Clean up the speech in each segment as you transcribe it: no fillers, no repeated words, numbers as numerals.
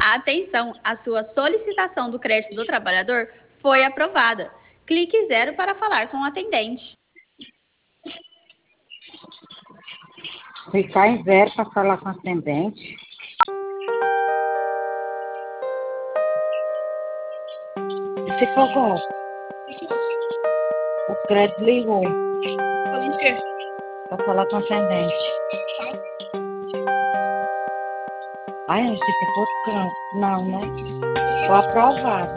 Atenção, a sua solicitação do crédito do trabalhador foi aprovada. Clique 0 para falar com o atendente. Clicar em 0 para falar com o atendente. E se for golpe? O crédito ligou. Falando o quê? Para falar com o atendente. Ai, não sei se for canto. Não, né? Foi aprovado.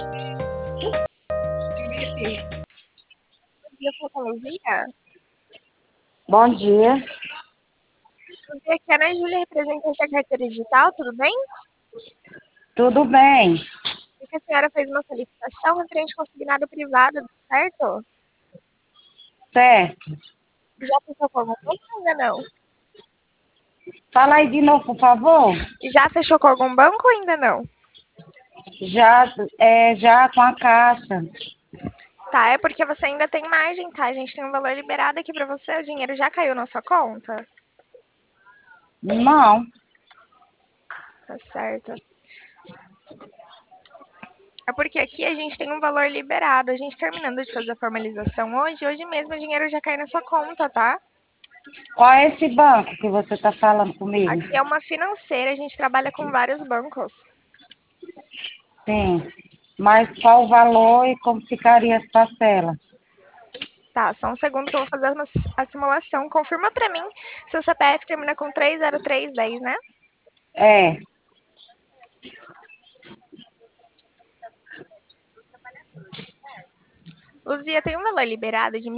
Dia com Luzia. Bom dia. Luzia, aqui é a Ana Júlia, representante da carteira digital, tudo bem? Tudo bem? E que a senhora fez uma solicitação referente ao consignado privado, certo? Certo. Já fechou com algum banco ou ainda não? Fala aí de novo, por favor. Já fechou com algum banco ou ainda não? Já com a Caixa. Tá, é porque você ainda tem margem, tá? A gente tem um valor liberado aqui pra você, o dinheiro já caiu na sua conta. Não. Tá certo. É porque aqui a gente tem um valor liberado. A gente terminando de fazer a formalização hoje mesmo o dinheiro já cai na sua conta, tá? Qual é esse banco que você está falando comigo? Aqui é uma financeira, a gente trabalha com vários bancos. Sim. Mas qual o valor e como ficaria as parcelas? Tá, só um segundo que eu vou fazer a simulação. Confirma pra mim se o CPF termina com 30310, né? É. Luzia, tem um valor liberado de R$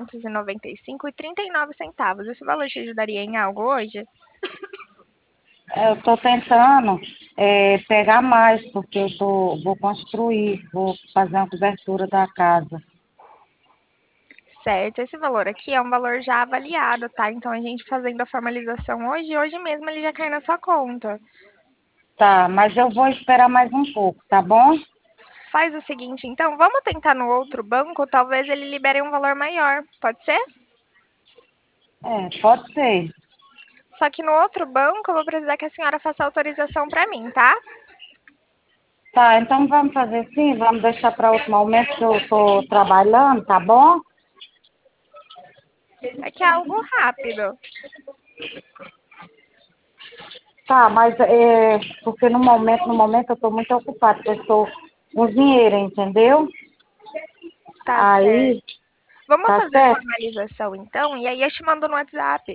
1.295,39. Esse valor te ajudaria em algo hoje? Eu estou tentando pegar mais, porque vou construir, vou fazer uma cobertura da casa. Certo, esse valor aqui é um valor já avaliado, tá? Então a gente fazendo a formalização hoje mesmo ele já cai na sua conta. Tá, mas eu vou esperar mais um pouco, tá bom? Faz o seguinte, então, vamos tentar no outro banco, talvez ele libere um valor maior, pode ser? Pode ser. Só que no outro banco eu vou precisar que a senhora faça autorização para mim, tá? Tá, então vamos fazer assim, vamos deixar para outro momento que eu estou trabalhando, tá bom? É que é algo rápido. Tá, mas porque no momento eu estou muito ocupada, porque eu estou com dinheiro, entendeu? Tá certo. Aí, Vamos tá fazer a certo? formalização então, e aí eu te mando no WhatsApp.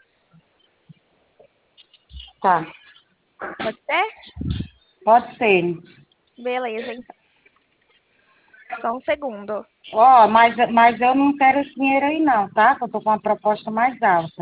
Tá, Pode ser? pode ser. Beleza, então. Só um segundo. Ó, mas eu não quero esse dinheiro aí não, tá? Que eu tô com uma proposta mais alta.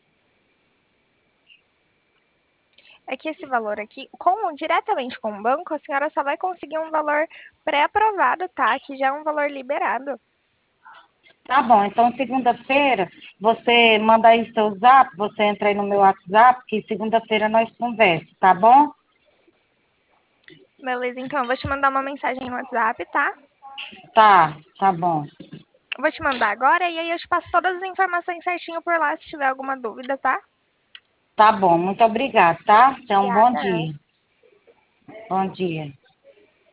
É que esse valor aqui, diretamente com o banco, a senhora só vai conseguir um valor pré-aprovado, tá? Que já é um valor liberado. Tá bom, então segunda-feira você manda aí seu zap, você entra aí no meu WhatsApp, que segunda-feira nós conversamos, tá bom? Beleza, então eu vou te mandar uma mensagem no WhatsApp, tá? Tá bom. Vou te mandar agora e aí eu te passo todas as informações certinho por lá se tiver alguma dúvida, tá? Tá bom, muito obrigada, tá? Tenha um bom Obrigada. dia. Bom dia.